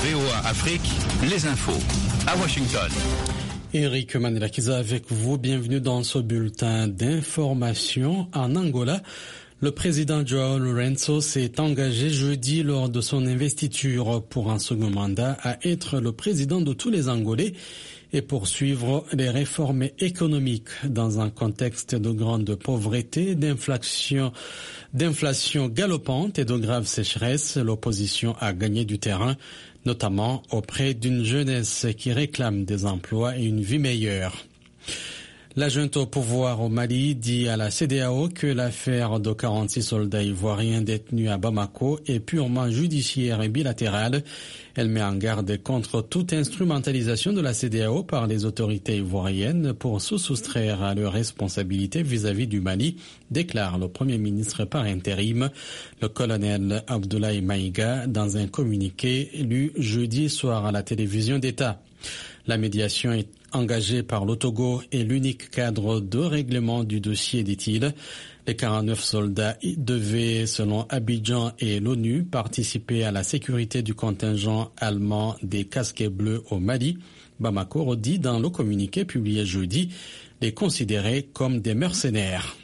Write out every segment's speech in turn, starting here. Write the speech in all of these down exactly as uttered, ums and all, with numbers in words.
V O A Afrique, les infos à Washington. Eric Mandelakiza avec vous. Bienvenue dans ce bulletin d'information. En Angola, le président João Lourenço s'est engagé jeudi lors de son investiture pour un second mandat à être le président de tous les Angolais et poursuivre les réformes économiques dans un contexte de grande pauvreté, d'inflation, d'inflation galopante et de graves sécheresses. L'opposition a gagné du terrain, notamment auprès d'une jeunesse qui réclame des emplois et une vie meilleure. La junte au pouvoir au Mali dit à la C D A O que l'affaire de quarante-six soldats ivoiriens détenus à Bamako est purement judiciaire et bilatérale. Elle met en garde contre toute instrumentalisation de la C D A O par les autorités ivoiriennes pour se soustraire à leurs responsabilités vis-à-vis du Mali, déclare le Premier ministre par intérim, le colonel Abdoulaye Maïga, dans un communiqué lu jeudi soir à la télévision d'État. La médiation est engagée par le Togo est l'unique cadre de règlement du dossier, dit-il. Les quarante-neuf soldats devaient, selon Abidjan et l'ONU, participer à la sécurité du contingent allemand des casquets bleus au Mali. Bamako redit dans le communiqué publié jeudi les considérer comme des mercenaires.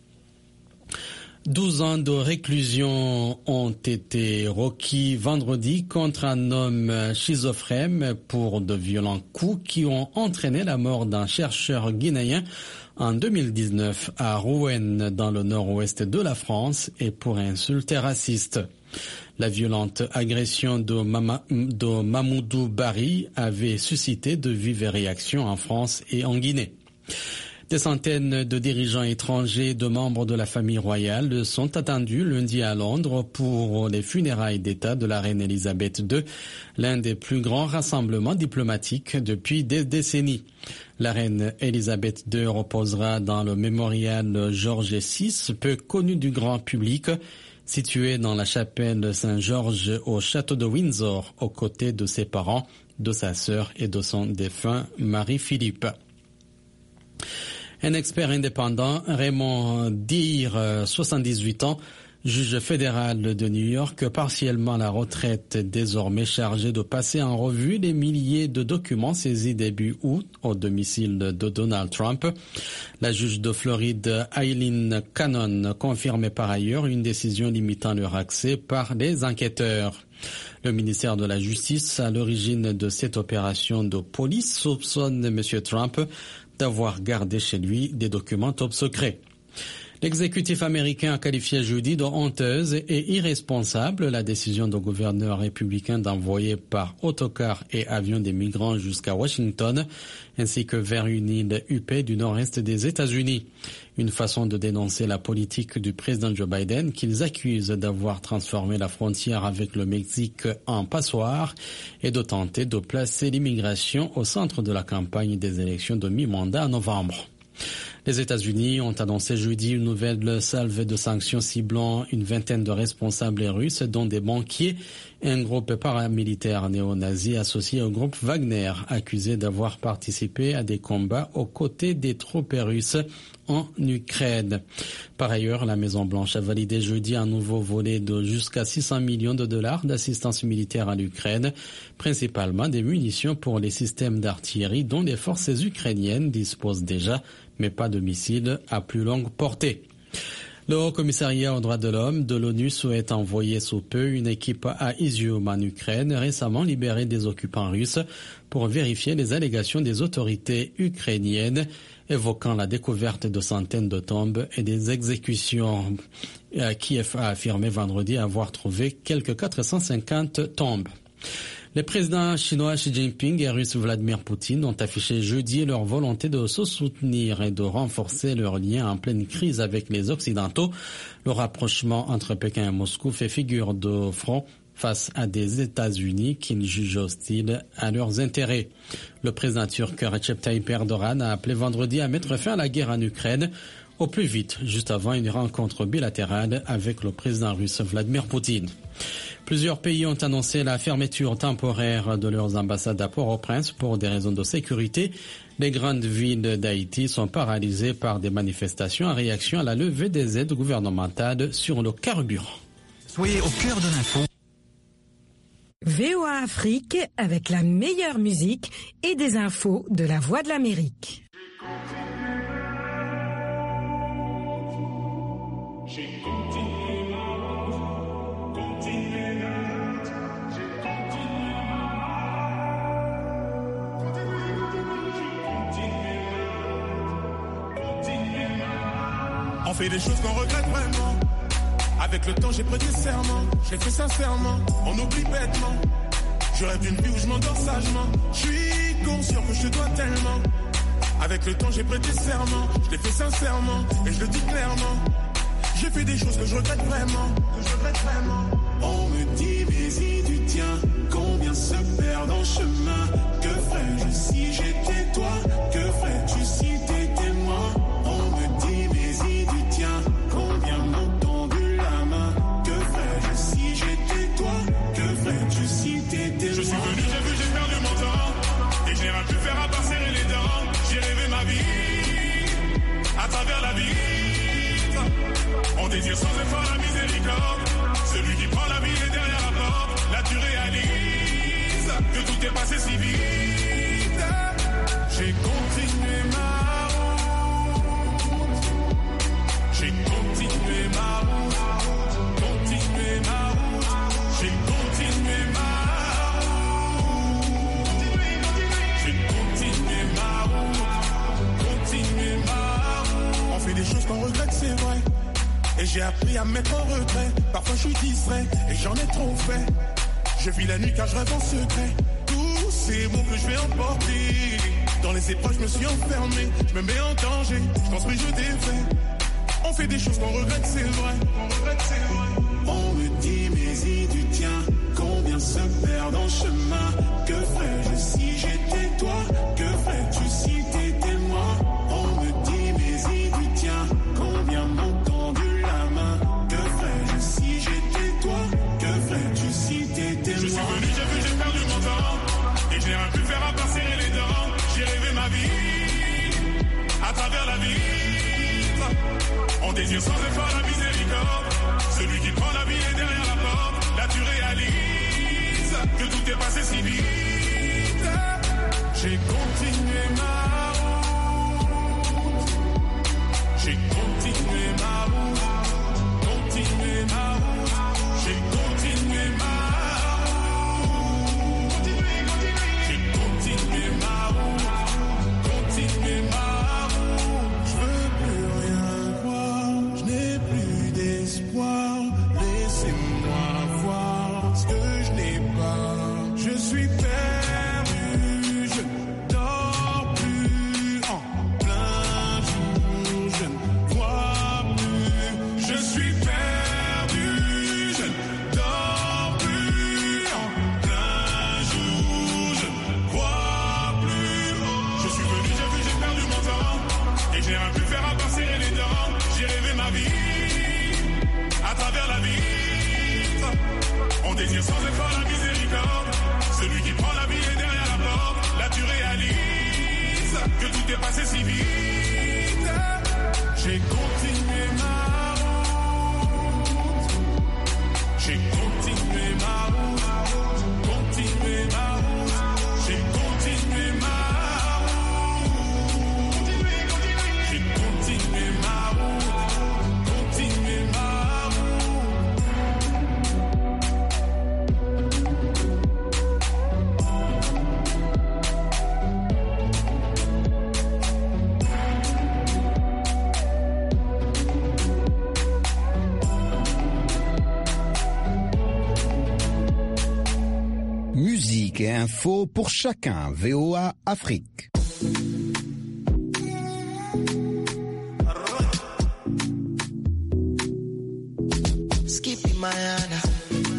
douze ans de réclusion ont été requis vendredi contre un homme schizophrène pour de violents coups qui ont entraîné la mort d'un chercheur guinéen en deux mille dix-neuf à Rouen, dans le nord-ouest de la France, et pour insultes racistes. La violente agression de, Mama, de Mamoudou Bari avait suscité de vives réactions en France et en Guinée. Des centaines de dirigeants étrangers de membres de la famille royale sont attendus lundi à Londres pour les funérailles d'État de la reine Elisabeth deux, l'un des plus grands rassemblements diplomatiques depuis des décennies. La reine Elisabeth deux reposera dans le mémorial George six, peu connu du grand public, situé dans la chapelle Saint-Georges au château de Windsor, aux côtés de ses parents, de sa sœur et de son défunt Marie-Philippe. Un expert indépendant, Raymond Deere, soixante-dix-huit ans, juge fédéral de New York, partiellement à la retraite, désormais chargé de passer en revue les milliers de documents saisis début août au domicile de Donald Trump. La juge de Floride, Eileen Cannon, confirmait par ailleurs une décision limitant leur accès par les enquêteurs. Le ministère de la Justice, à l'origine de cette opération de police, soupçonne M. Trump d'avoir gardé chez lui des documents top secret. L'exécutif américain a qualifié jeudi de honteuse et irresponsable la décision du gouverneur républicain d'envoyer par autocar et avion des migrants jusqu'à Washington, ainsi que vers une île huppée du nord-est des États-Unis. Une façon de dénoncer la politique du président Joe Biden, qu'ils accusent d'avoir transformé la frontière avec le Mexique en passoire et de tenter de placer l'immigration au centre de la campagne des élections de mi-mandat en novembre. Les États-Unis ont annoncé jeudi une nouvelle salve de sanctions ciblant une vingtaine de responsables russes, dont des banquiers et un groupe paramilitaire néo-nazi associé au groupe Wagner, accusé d'avoir participé à des combats aux côtés des troupes russes en Ukraine. Par ailleurs, la Maison-Blanche a validé jeudi un nouveau volet de jusqu'à six cents millions de dollars d'assistance militaire à l'Ukraine, principalement des munitions pour les systèmes d'artillerie dont les forces ukrainiennes disposent déjà, mais pas de missiles à plus longue portée. Le Haut-Commissariat aux droits de l'homme de l'ONU souhaite envoyer sous peu une équipe à Izium en Ukraine, récemment libérée des occupants russes, pour vérifier les allégations des autorités ukrainiennes évoquant la découverte de centaines de tombes et des exécutions. Kiev a affirmé vendredi avoir trouvé quelques quatre cent cinquante tombes. Les présidents chinois Xi Jinping et russe Vladimir Poutine ont affiché jeudi leur volonté de se soutenir et de renforcer leurs liens en pleine crise avec les Occidentaux. Le rapprochement entre Pékin et Moscou fait figure de front face à des États-Unis qu'ils jugent hostiles à leurs intérêts. Le président turc Recep Tayyip Erdogan a appelé vendredi à mettre fin à la guerre en Ukraine au plus vite, juste avant une rencontre bilatérale avec le président russe Vladimir Poutine. Plusieurs pays ont annoncé la fermeture temporaire de leurs ambassades à Port-au-Prince pour des raisons de sécurité. Les grandes villes d'Haïti sont paralysées par des manifestations en réaction à la levée des aides gouvernementales sur le carburant. Soyez au cœur de l'info. V O A Afrique avec la meilleure musique et des infos de la Voix de l'Amérique. On fait des choses qu'on regrette vraiment. Avec le temps j'ai prêté serment, j'ai fait sincèrement, on oublie bêtement. Je rêve d'une vie où je m'endors sagement. Je suis conscient que je te dois tellement. Avec le temps j'ai prêté serment, je l'ai fait sincèrement et je le dis clairement. J'ai fait des choses que je regrette vraiment, que je regrette vraiment. On me dit mais y du tien, combien se perdent en chemin. Que ferais-je si j'étais toi? Que ferais-tu si t'étais moi? On me dit mais y du tien, combien m'ont tendu la main. Que ferais-je si j'étais toi? Que ferais-tu si t'étais moi? Je suis venu, j'ai vu, j'ai perdu mon temps. Et j'ai rien pu faire à part serrer les dents. J'ai rêvé ma vie, à travers la vie. On désire sans effort la miséricorde. Celui qui prend la vie est derrière la porte. Là tu réalises que tout est passé si vite. J'ai continué ma route. J'ai continué ma route. Continué ma route. J'ai continué ma route. J'ai continué ma route. Continué ma route. On fait des choses qu'on regrette, c'est vrai. Et j'ai appris à me mettre en retrait. Parfois je suis distrait et j'en ai trop fait. Je vis la nuit car je rêve en secret. Tous ces mots que je vais emporter. Dans les épreuves je me suis enfermé. Je me mets en danger, je construis, je défais. On fait des choses qu'on regrette, c'est vrai. On regrette, c'est vrai. On me dit mais y du tien, combien se perdent en chemin. Que ferais-je si j'étais toi? Que ferais-tu si t'étais moi? On me dit mais y du tien, combien m'ont tendu la main. Que ferais-je si j'étais toi? Que ferais-tu si t'étais moi? Je suis venu, j'ai vu, j'ai perdu mon temps. Et j'ai rien pu faire à part serrer les dents. J'ai rêvé ma vie, à travers la vie. On désire sans effort la miséricorde. Celui qui prend la vie est derrière la porte. Là tu réalises que tout est passé si vite. J'ai continué ma route. J'ai continué ma route. Continué ma route. J'ai continué ma route. J'ai continué ma route. Continué ma route. Je veux plus rien voir. Je n'ai plus d'espoir. Laissez-moi voir ce que je n'ai pas. Je suis perdu. Je dors plus en plein jour. Je ne vois plus. Je suis perdu. Je ne dors plus en plein jour. Je ne vois plus. Je suis venu, j'ai vu, j'ai perdu mon temps. Et j'ai rien pu faire à part serrer les dents. J'ai rêvé ma vie, à travers la vie. On désire sans effort la miséricorde. Celui qui prend la vie est derrière la porte. Là tu réalises que tout est passé si vite. J'ai continué ma route. J'ai continué ma route. Continué ma route. J'ai continué ma route. J'ai continué ma route. Continué ma Musique et info pour chacun. V O A Afrique. Skippy Mayana,